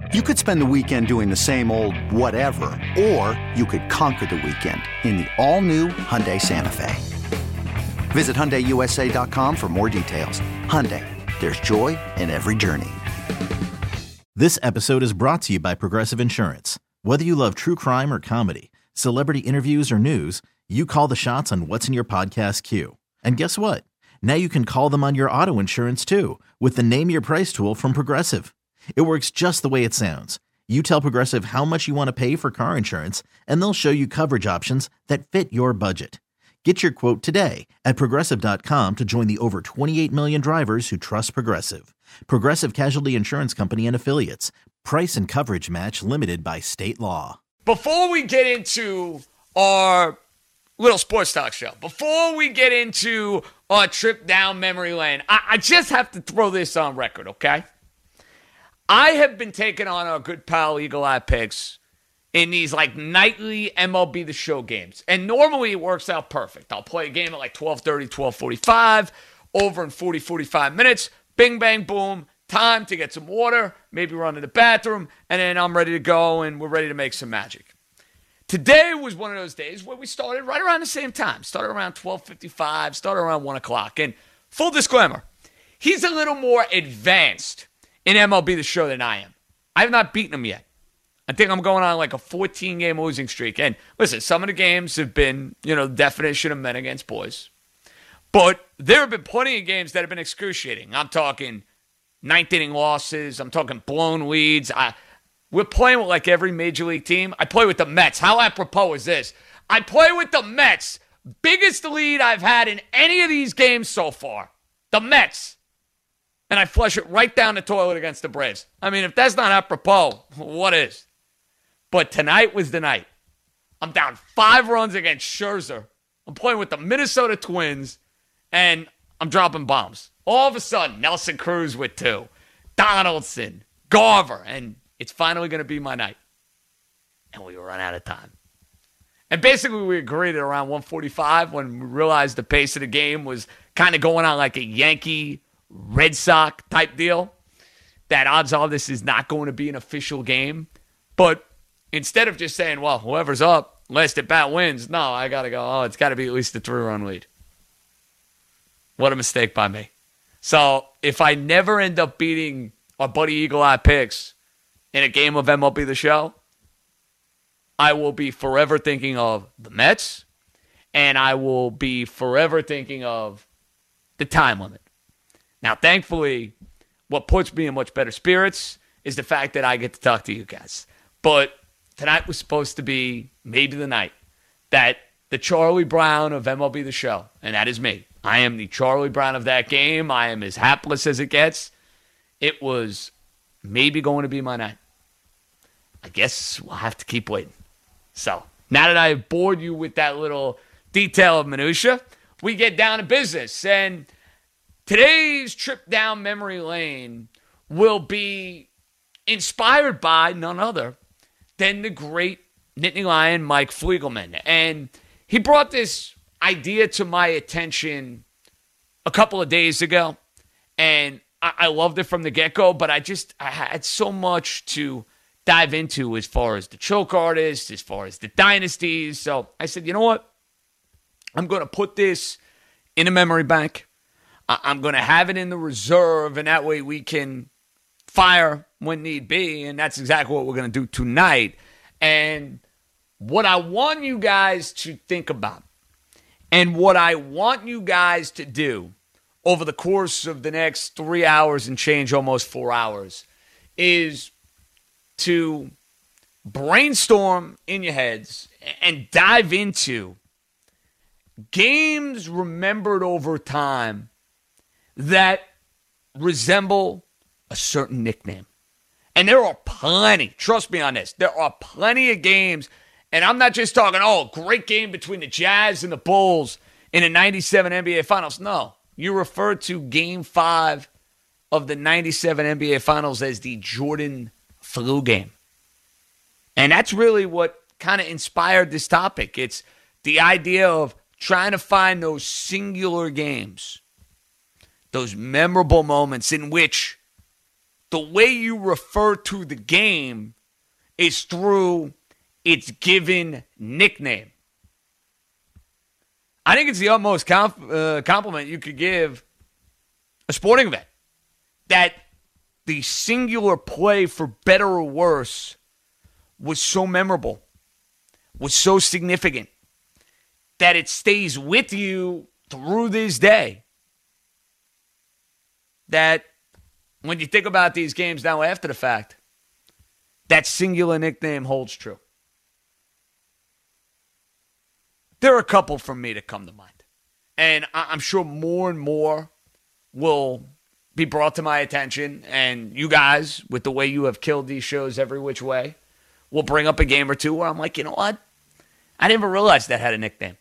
You could spend the weekend doing the same old whatever, or you could conquer the weekend in the all-new Hyundai Santa Fe. Visit HyundaiUSA.com for more details. Hyundai, there's joy in every journey. This episode is brought to you by Progressive Insurance. Whether you love true crime or comedy, celebrity interviews or news, you call the shots on what's in your podcast queue. And guess what? Now you can call them on your auto insurance too with the Name Your Price tool from Progressive. It works just the way it sounds. You tell Progressive how much you want to pay for car insurance, and they'll show you coverage options that fit your budget. Get your quote today at Progressive.com to join the over 28 million drivers who trust Progressive. Progressive Casualty Insurance Company and Affiliates. Price and coverage match limited by state law. Before we get into our little sports talk show, before we get into our trip down memory lane, I just have to throw this on record, okay? I have been taking on our good pal Eagle Eye Picks in these like nightly MLB The Show games. And normally it works out perfect. I'll play a game at like 12:30, 12:45, over in 40, 45 minutes. Bing, bang, boom. Time to get some water, maybe run to the bathroom, and then I'm ready to go and we're ready to make some magic. Today was one of those days where we started right around the same time. Started around 12:55, started around 1 o'clock. And full disclaimer, he's a little more advanced in MLB The Show than I am. I have not beaten him yet. I think I'm going on like a 14-game losing streak. And listen, some of the games have been, the definition of men against boys. But there have been plenty of games that have been excruciating. I'm talking ninth inning losses. I'm talking blown leads. We're playing with like every major league team. I play with the Mets. How apropos is this? I play with the Mets. Biggest lead I've had in any of these games so far. The Mets. And I flush it right down the toilet against the Braves. I mean, if that's not apropos, what is? But tonight was the night. I'm down 5 runs against Scherzer. I'm playing with the Minnesota Twins, and I'm dropping bombs. All of a sudden, Nelson Cruz with 2, Donaldson, Garver, and it's finally going to be my night. And we run out of time. And basically, we agreed at around 1:45 when we realized the pace of the game was kind of going on like a Yankee Red Sox type deal, that odds are this is not going to be an official game. But instead of just saying, well, whoever's up, last at bat wins, no, I got to go, it's got to be at least a 3-run lead. What a mistake by me. So if I never end up beating our buddy Eagle Eye Picks in a game of MLB The Show, I will be forever thinking of the Mets, and I will be forever thinking of the time limit. Now, thankfully, what puts me in much better spirits is the fact that I get to talk to you guys. But tonight was supposed to be maybe the night that the Charlie Brown of MLB The Show, and that is me. I am the Charlie Brown of that game. I am as hapless as it gets. It was maybe going to be my night. I guess we'll have to keep waiting. So, now that I've bored you with that little detail of minutia, we get down to business. And today's trip down memory lane will be inspired by none other than the great Nittany Lion Mike Fliegelman. And he brought this idea to my attention a couple of days ago. And I loved it from the get-go, but I had so much to dive into as far as the choke artists, as far as the dynasties. So I said, you know what? I'm going to put this in a memory bank. I'm going to have it in the reserve, and that way we can fire when need be, and that's exactly what we're going to do tonight. And what I want you guys to think about, and what I want you guys to do over the course of the next 3 hours and change, almost 4 hours, is to brainstorm in your heads and dive into games remembered over time that resemble a certain nickname. And there are plenty, trust me on this, there are plenty of games, and I'm not just talking, great game between the Jazz and the Bulls in the 97 NBA Finals. No, you refer to Game 5 of the 97 NBA Finals as the Jordan flu game. And that's really what kind of inspired this topic. It's the idea of trying to find those singular games, those memorable moments in which the way you refer to the game is through its given nickname. I think it's the utmost compliment you could give a sporting event. That the singular play, for better or worse, was so memorable, was so significant, that it stays with you through this day. That when you think about these games now after the fact, that singular nickname holds true. There are a couple from me that come to mind. And I'm sure more and more will be brought to my attention. And you guys, with the way you have killed these shows every which way, will bring up a game or two where I'm like, you know what? I didn't even realize that had a nickname.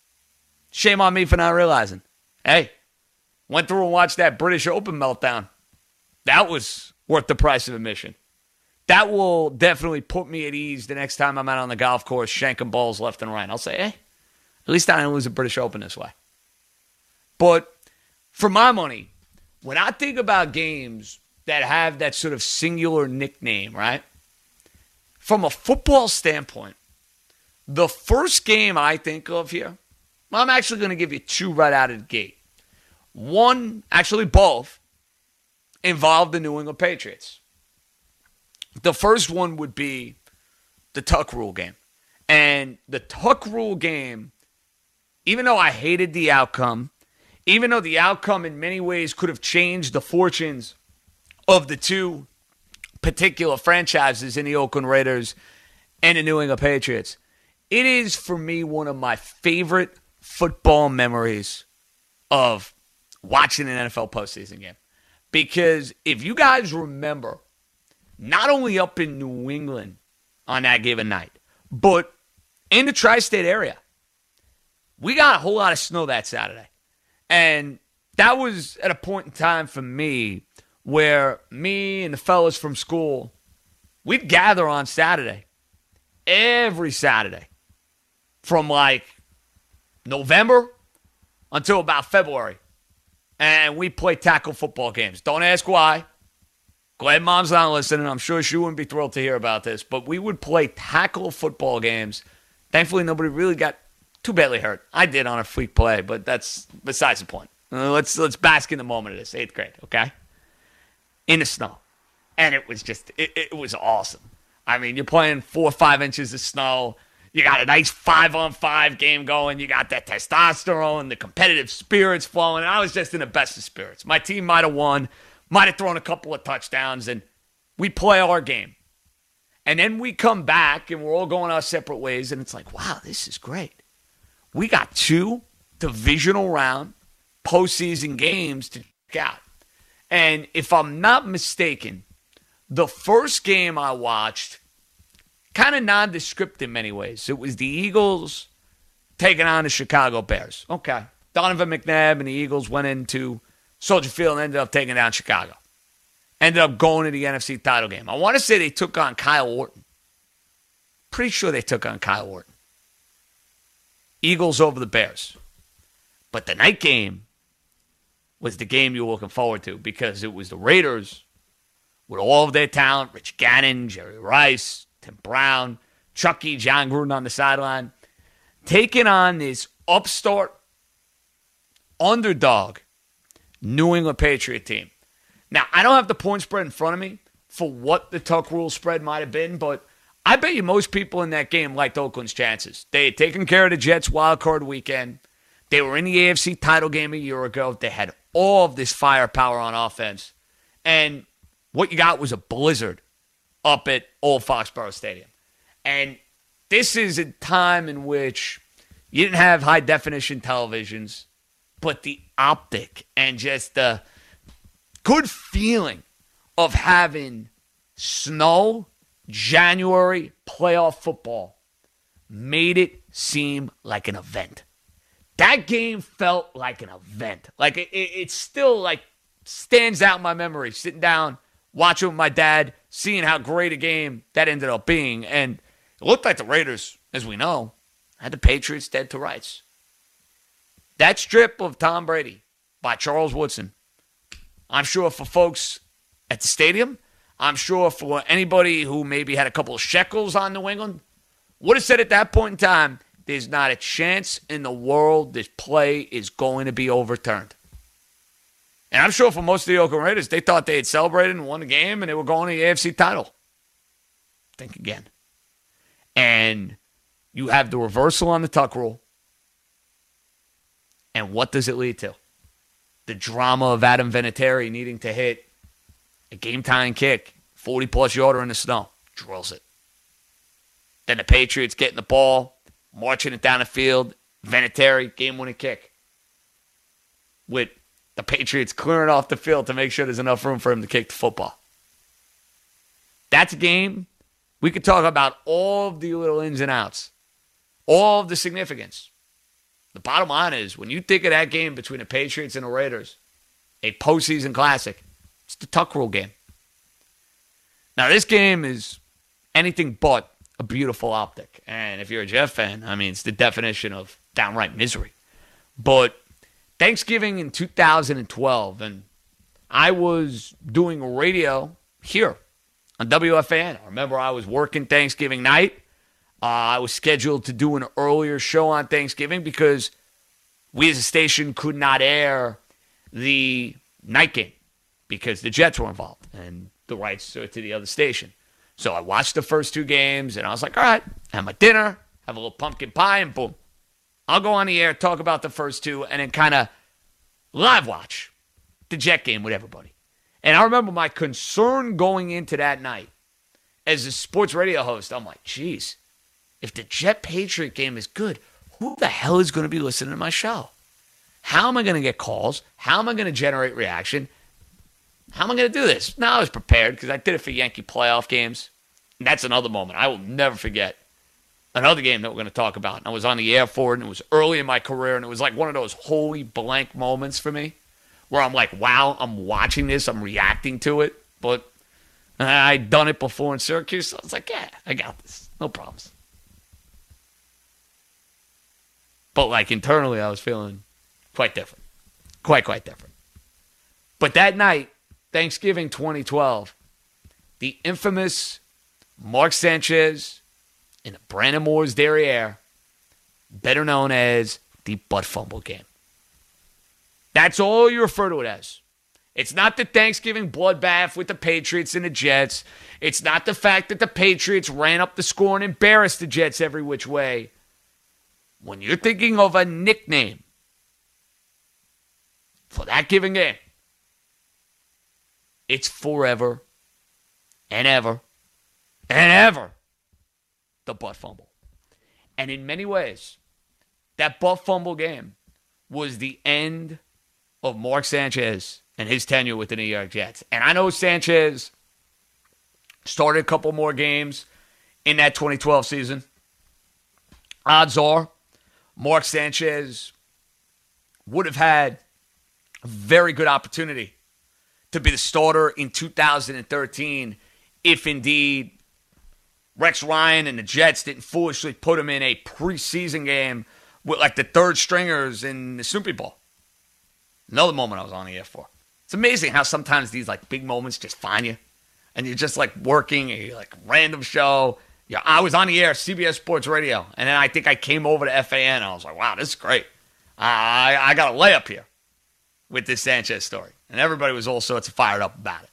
Shame on me for not realizing. Hey, went through and watched that British Open meltdown. That was worth the price of admission. That will definitely put me at ease the next time I'm out on the golf course shanking balls left and right. I'll say, hey, at least I didn't lose a British Open this way. But for my money, when I think about games that have that sort of singular nickname, right? From a football standpoint, the first game I think of here, well, I'm actually going to give you two right out of the gate. One, actually both, involved the New England Patriots. The first one would be the Tuck Rule game. And the Tuck Rule game, even though I hated the outcome, even though the outcome in many ways could have changed the fortunes of the two particular franchises in the Oakland Raiders and the New England Patriots, it is for me one of my favorite football memories of watching an NFL postseason game. Because if you guys remember, not only up in New England on that given night, but in the tri-state area, we got a whole lot of snow that Saturday. And that was at a point in time for me where me and the fellas from school, we'd gather on Saturday, every Saturday, from like November until about February. And we play tackle football games. Don't ask why. Glad Mom's not listening. I'm sure she wouldn't be thrilled to hear about this. But we would play tackle football games. Thankfully, nobody really got too badly hurt. I did on a freak play, but that's besides the point. Let's bask in the moment of this. 8th grade, okay? In the snow. And it was just, it was awesome. I mean, you're playing 4 or 5 inches of snow. You got a nice 5-on-5 game going. You got that testosterone, the competitive spirits flowing. And I was just in the best of spirits. My team might have won, might have thrown a couple of touchdowns, and we play our game. And then we come back, and we're all going our separate ways, and it's like, wow, this is great. We got 2 divisional round postseason games to check out. And if I'm not mistaken, the first game I watched, kind of nondescript in many ways. It was the Eagles taking on the Chicago Bears. Okay. Donovan McNabb and the Eagles went into Soldier Field and ended up taking down Chicago. Ended up going to the NFC title game. I want to say they took on Kyle Orton. Pretty sure they took on Kyle Orton. Eagles over the Bears. But the night game was the game you were looking forward to because it was the Raiders with all of their talent, Rich Gannon, Jerry Rice, Tim Brown, Chucky, John Gruden on the sideline, taking on this upstart underdog New England Patriot team. Now, I don't have the point spread in front of me for what the Tuck Rule spread might have been, but I bet you most people in that game liked Oakland's chances. They had taken care of the Jets wild card weekend. They were in the AFC title game a year ago. They had all of this firepower on offense. And what you got was a blizzard up at Old Foxborough Stadium. And this is a time in which you didn't have high-definition televisions, but the optic and just the good feeling of having snow, January playoff football made it seem like an event. That game felt like an event. Like it still like stands out in my memory, sitting down, watching with my dad, seeing how great a game that ended up being. And it looked like the Raiders, as we know, had the Patriots dead to rights. That strip of Tom Brady by Charles Woodson, I'm sure for folks at the stadium, I'm sure for anybody who maybe had a couple of shekels on New England, would have said at that point in time, there's not a chance in the world this play is going to be overturned. And I'm sure for most of the Oakland Raiders, they thought they had celebrated and won the game and they were going to the AFC title. Think again. And you have the reversal on the tuck rule. And what does it lead to? The drama of Adam Vinatieri needing to hit a game-tying kick, 40-plus yarder in the snow. Drills it. Then the Patriots getting the ball, marching it down the field. Vinatieri, game-winning kick. With the Patriots clearing off the field to make sure there's enough room for him to kick the football. That's a game. We could talk about all of the little ins and outs. All of the significance. The bottom line is, when you think of that game between the Patriots and the Raiders, a postseason classic, it's the tuck rule game. Now, this game is anything but a beautiful optic. And if you're a Jet fan, I mean, it's the definition of downright misery. But Thanksgiving in 2012, and I was doing radio here on WFAN. I remember I was working Thanksgiving night. I was scheduled to do an earlier show on Thanksgiving because we as a station could not air the night game because the Jets were involved and the rights are to the other station. So I watched the first two games and I was like, all right, have my dinner, have a little pumpkin pie, and boom. I'll go on the air, talk about the first two, and then kind of live watch the Jet game with everybody. And I remember my concern going into that night as a sports radio host. I'm like, geez, if the Jet-Patriot game is good, who the hell is going to be listening to my show? How am I going to get calls? How am I going to generate reaction? How am I going to do this? Now I was prepared because I did it for Yankee playoff games. And that's another moment I will never forget. Another game that we're going to talk about. And I was on the air for it, and it was early in my career, and it was like one of those holy blank moments for me where I'm like, wow, I'm watching this, I'm reacting to it. But I'd done it before in Syracuse, so I was like, yeah, I got this. No problems. But like internally, I was feeling quite different. Quite different. But that night, Thanksgiving 2012, the infamous Mark Sanchez in the Brandon Moore's derriere, better known as the butt fumble game. That's all you refer to it as. It's not the Thanksgiving bloodbath with the Patriots and the Jets. It's not the fact that the Patriots ran up the score and embarrassed the Jets every which way. When you're thinking of a nickname for that given game, it's forever and ever and ever the butt fumble. And in many ways, that butt fumble game was the end of Mark Sanchez and his tenure with the New York Jets. And I know Sanchez started a couple more games in that 2012 season. Odds are Mark Sanchez would have had a very good opportunity to be the starter in 2013 if indeed Rex Ryan and the Jets didn't foolishly put him in a preseason game with like the third stringers in the Super Bowl. Another moment I was on the air for. It's amazing how sometimes these like big moments just find you. And you're just like working a like random show. Yeah, I was on the air, CBS Sports Radio. And then I think I came over to FAN. And I was like, wow, this is great. I got a layup here with this Sanchez story. And everybody was all sorts of fired up about it.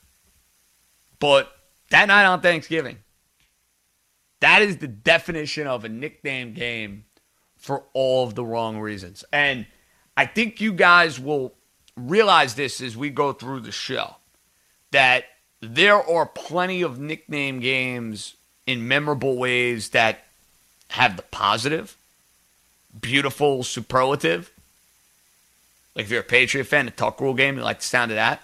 But that night on Thanksgiving, that is the definition of a nickname game for all of the wrong reasons. And I think you guys will realize this as we go through the show, that there are plenty of nickname games in memorable ways that have the positive, beautiful superlative. Like if you're a Patriot fan, the tuck rule game, you like the sound of that.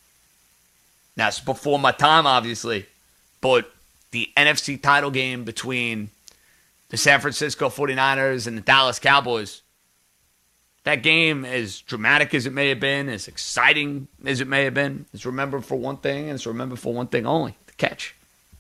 Now, it's before my time, obviously, but the NFC title game between the San Francisco 49ers and the Dallas Cowboys, that game, as dramatic as it may have been, as exciting as it may have been, is remembered for one thing, and it's remembered for one thing only, the catch.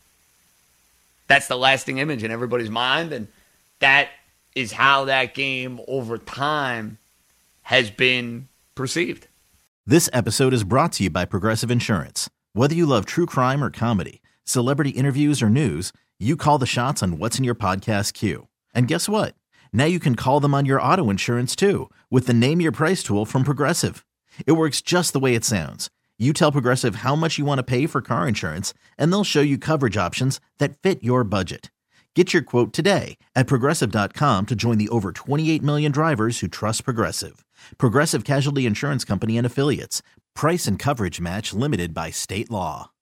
That's the lasting image in everybody's mind, and that is how that game over time has been perceived. This episode is brought to you by Progressive Insurance. Whether you love true crime or comedy, celebrity interviews or news, you call the shots on what's in your podcast queue. And guess what? Now you can call them on your auto insurance too with the Name Your Price tool from Progressive. It works just the way it sounds. You tell Progressive how much you want to pay for car insurance, and they'll show you coverage options that fit your budget. Get your quote today at Progressive.com to join the over 28 million drivers who trust Progressive. Progressive Casualty Insurance Company and Affiliates. Price and coverage match limited by state law.